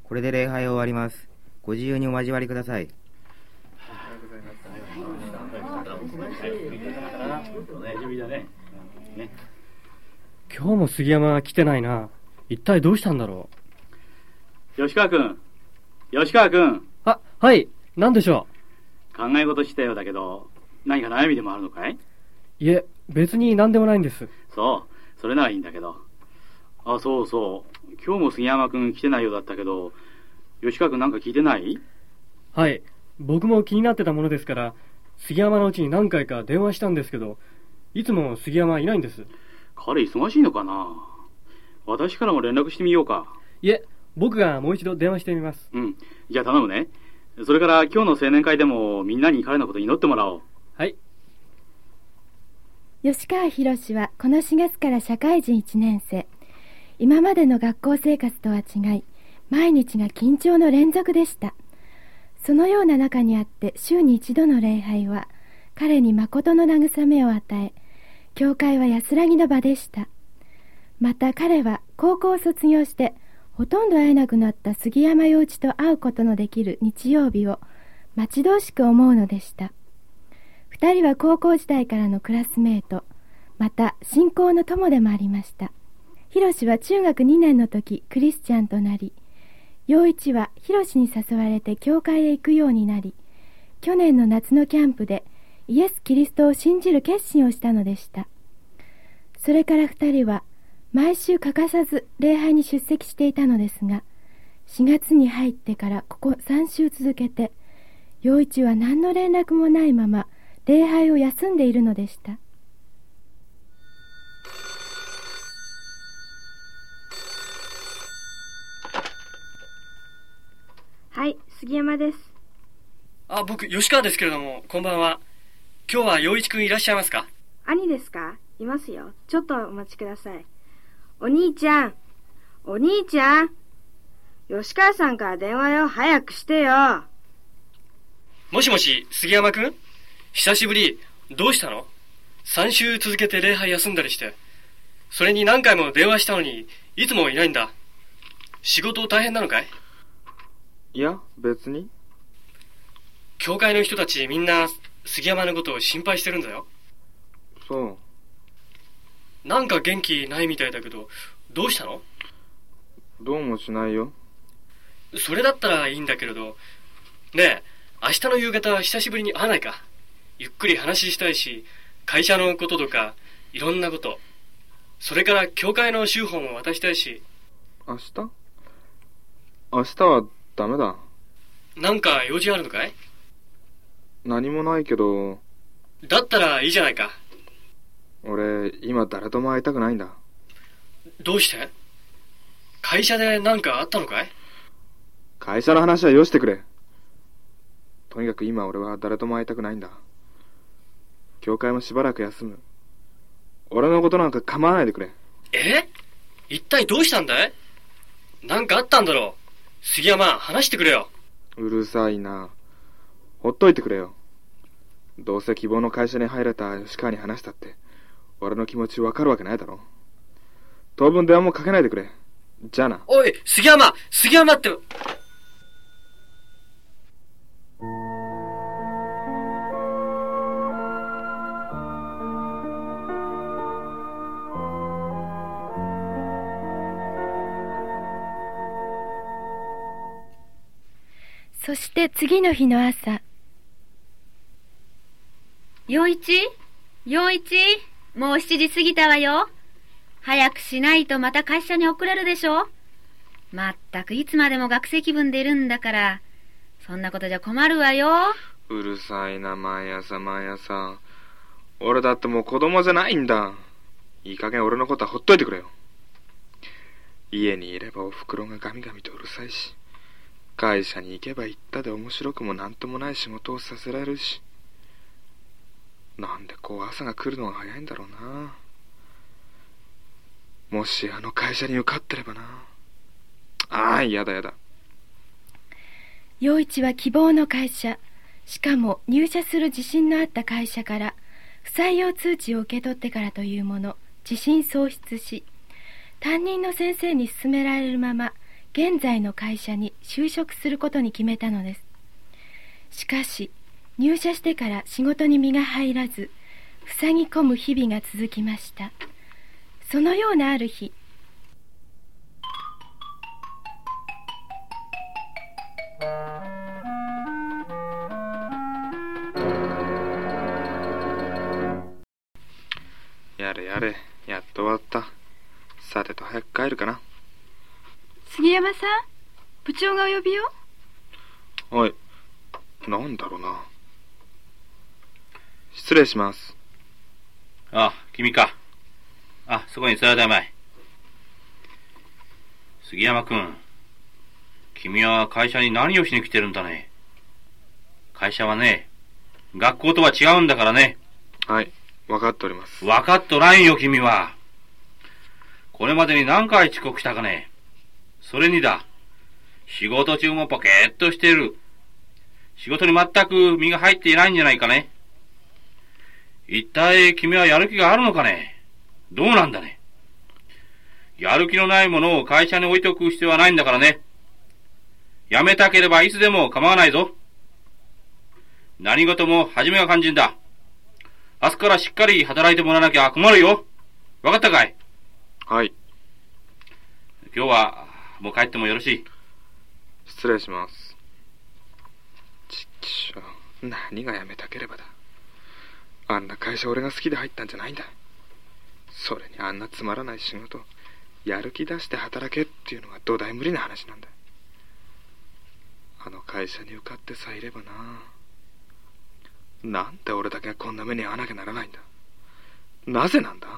これで礼拝を終わります。ご自由にお交わりください。 今日も杉山は来てないな。一体どうしたんだろう。吉川君。 はい、何でしょう。考え事したようだけど、何か悩みでもあるのかい？ いえ、別に何でもないんです。 そう、それならいいんだけど。そう。今日も杉山君来てないようだったけど、吉川君なんか聞いてない？ はい、僕も気になってたものですから、杉山のうちに何回か電話したんですけど、いつも杉山はいないんです。 彼忙しいのかな？私からも連絡してみようか。 いえ、僕がもう一度電話してみます。 じゃあ頼むね。それから今日の青年会でもみんなに彼のこと祈ってもらおう。 はい。 吉川博はこの4月から社会人1年生。今までの学校生活とは違い、毎日が緊張の連続でした。そのような中にあって週に一度の礼拝は彼に誠の慰めを与え、教会は安らぎの場でした。また彼は高校を卒業してほとんど会えなくなった杉山陽一と会うことのできる日曜日を待ち遠しく思うのでした。二人は高校時代からのクラスメート、また信仰の友でもありました。博は中学2年の時クリスチャンとなり、陽一は博に誘われて教会へ行くようになり、去年の夏のキャンプでイエス・キリストを信じる決心をしたのでした。それから二人は毎週欠かさず礼拝に出席していたのですが、4月に入ってからここ3週続けて、陽一は何の連絡もないまま礼拝を休んでいるのでした。 はい、杉山です。 僕、吉川ですけれども、こんばんは。今日は陽一くんいらっしゃいますか？ 兄ですか？いますよ。ちょっとお待ちください。お兄ちゃん。吉川さんから電話よ。早くしてよ。 もしもし、杉山くん？久しぶり。どうしたの？3週続けて礼拝休んだりして。それに何回も電話したのに、いつもいないんだ。仕事大変なのかい？ いや、別に。 教会の人たちみんな杉山のことを心配してるんだよ。 そう。 なんか元気ないみたいだけど、どうしたの？ どうもしないよ。 それだったらいいんだけれど。ねえ、明日の夕方久しぶりに会わないか？ゆっくり話したいし、会社のこととかいろんなこと、それから教会の修法も渡したいし。 明日はダメだ。 なんか用事あるのかい？ 何もないけど。 だったらいいじゃないか。 俺今誰とも会いたくないんだ。 どうして？会社で何かあったのかい？ 会社の話はよしてくれ。とにかく今俺は誰とも会いたくないんだ。教会もしばらく休む。俺のことなんか構わないでくれ。 一体どうしたんだい？なんかあったんだろう。杉山、話してくれよ。 うるさいな。ほっといてくれよ。どうせ希望の会社に入れた吉川に話したって俺の気持ちわかるわけないだろ。当分電話もかけないでくれ。じゃあな。 おい、杉山って。 そして次の日の朝。 陽一、もう7時過ぎたわよ。早くしないとまた会社に遅れるでしょ。まったくいつまでも学生気分でいるんだから、そんなことじゃ困るわよ。 うるさいな、毎朝。俺だってもう子供じゃないんだ。いい加減俺のことはほっといてくれよ。家にいればおふくろがガミガミとうるさいし、会社に行けば行ったで面白くもなんともない仕事をさせられるし、なんでこう朝が来るのが早いんだろうな。もしあの会社に受かってればな。やだ。 陽一は希望の会社、しかも入社する自信のあった会社から不採用通知を受け取ってからというもの自信喪失し、担任の先生に勧められるまま現在の会社に就職することに決めたのです。しかし入社してから仕事に身が入らず、塞ぎ込む日々が続きました。そのようなある日、 やれやれ、やっと終わった。さてと早く帰るかな。 杉山さん、部長がお呼びよ。 はい。なんだろうな。失礼します。 あ、君か。あ、そこに座りたいまい。杉山君、君は会社に何をしに来てるんだね。会社はね、学校とは違うんだからね。 はい、分かっております。 分かっとらんよ、君は。これまでに何回遅刻したかね。それにだ、仕事中もポケーっとしている。仕事に全く身が入っていないんじゃないかね。一体君はやる気があるのかね。どうなんだね。やる気のないものを会社に置いておく必要はないんだからね。辞めたければいつでも構わないぞ。何事も初めが肝心だ。明日からしっかり働いてもらわなきゃ困るよ。わかったかい？ はい。 今日はもう帰ってもよろしい。 失礼します。ちっきしょ。何が辞めたければだ。あんな会社俺が好きで入ったんじゃないんだ。それにあんなつまらない仕事、やる気出して働けっていうのが土台無理な話なんだ。あの会社に受かってさえいればな。なんで俺だけがこんな目に遭わなきゃならないんだ。なぜなんだ。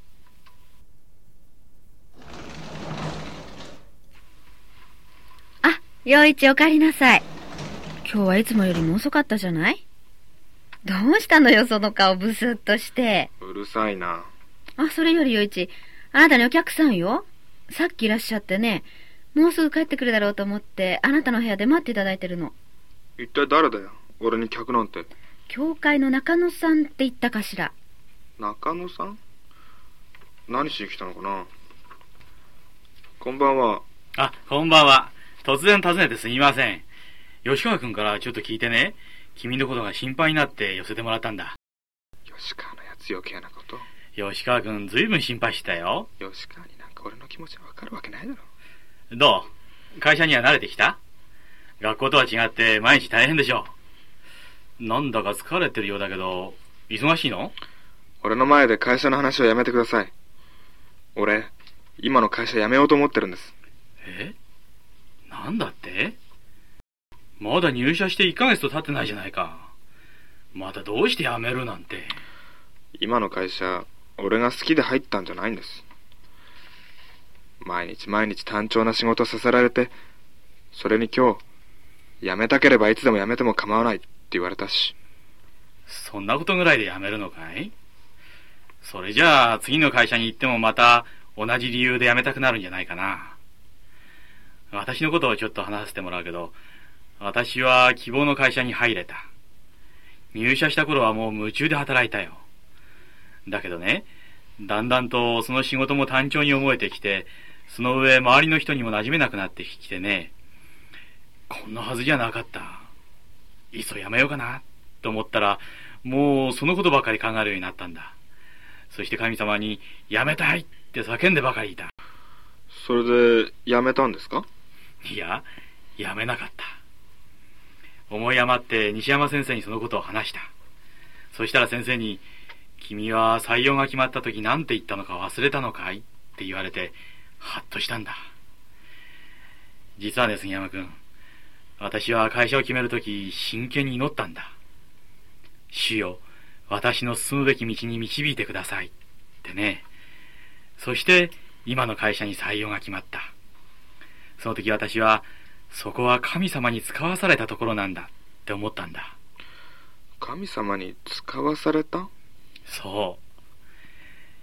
あ、陽一お帰りなさい。今日はいつもよりも遅かったじゃない？どうしたのよ、その顔ブスッとして。 うるさいな。 あ、それより陽一、あなたにお客さんよ。さっきいらっしゃってね、もうすぐ帰ってくるだろうと思って、あなたの部屋で待っていただいてるの。 一体誰だよ、俺に客なんて。 教会の中野さんって言ったかしら。 中野さん？何しに来たのかな。こんばんは。 あ、こんばんは。突然訪ねてすみません。吉川君からちょっと聞いてね、君のことが心配になって寄せてもらったんだ。 吉川のやつ余計なこと。 吉川君ずいぶん心配したよ。 吉川になんか俺の気持ちわかるわけないだろ。 どう？会社には慣れてきた？学校とは違って毎日大変でしょ。なんだか疲れてるようだけど、忙しいの？ 俺の前で会社の話をやめてください。俺、今の会社辞めようと思ってるんです。 え？なんだって？まだ入社して1ヶ月と経ってないじゃないか。またどうして辞めるなんて。 今の会社、俺が好きで入ったんじゃないんです。毎日毎日単調な仕事させられて、それに今日、辞めたければいつでも辞めても構わないって言われたし。 そんなことぐらいで辞めるのかい？それじゃあ次の会社に行ってもまた同じ理由で辞めたくなるんじゃないかな。私のことをちょっと話させてもらうけど、私は希望の会社に入れた。入社した頃はもう夢中で働いたよ。だけどね、だんだんとその仕事も単調に思えてきて、その上周りの人にも馴染めなくなってきてね、こんなはずじゃなかった。いっそやめようかなと思ったら、もうそのことばかり考えるようになったんだ。そして神様にやめたいって叫んでばかりいた。 それで辞めたんですか？ いや、やめなかった。思い余って西山先生にそのことを話した。そしたら先生に、君は採用が決まった時何て言ったのか忘れたのかいって言われて、ハッとしたんだ。実はね、杉山君、私は会社を決める時真剣に祈ったんだ。主よ、私の進むべき道に導いてくださいってね。そして今の会社に採用が決まった。その時私は、そこは神様に使わされたところなんだって思ったんだ。 神様に使わされた？ そう。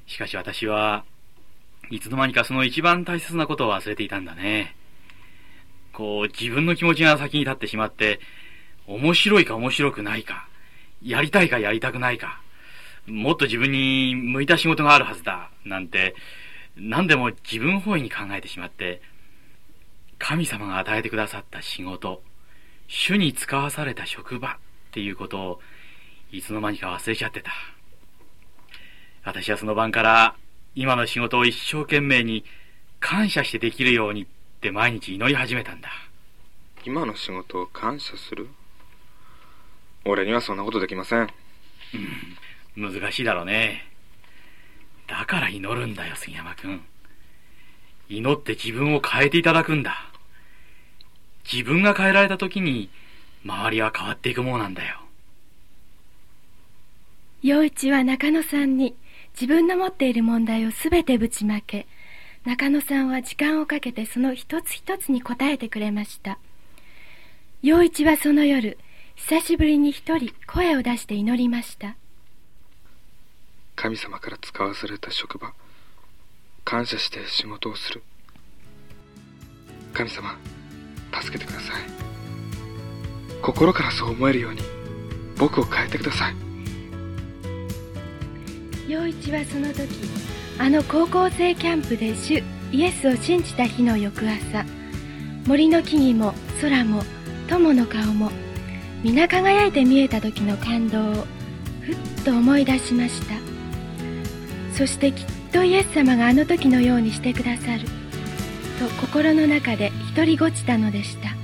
しかし私はいつの間にかその一番大切なことを忘れていたんだね。こう自分の気持ちが先に立ってしまって、面白いか面白くないか、やりたいかやりたくないか、もっと自分に向いた仕事があるはずだなんて、何でも自分本位に考えてしまって、 神様が与えてくださった仕事、主に使わされた職場っていうことをいつの間にか忘れちゃってた。私はその晩から今の仕事を一生懸命に感謝してできるようにって毎日祈り始めたんだ。 今の仕事を感謝する？俺にはそんなことできません。 難しいだろうね。だから祈るんだよ、杉山君。祈って自分を変えていただくんだ。自分が変えられた時に周りは変わっていくものなんだよ。 陽一は中野さんに自分の持っている問題をすべてぶちまけ、中野さんは時間をかけてその一つ一つに答えてくれました。陽一はその夜、久しぶりに一人声を出して祈りました。 神様から使わされた職場、感謝して仕事をする。神様、助けてください。心からそう思えるように僕を変えてください。 陽一はその時、あの高校生キャンプで主イエスを信じた日の翌朝、森の木々も空も友の顔も皆輝いて見えた時の感動をふっと思い出しました。そしてきっとイエス様があの時のようにしてくださると心の中で独りごちたのでした。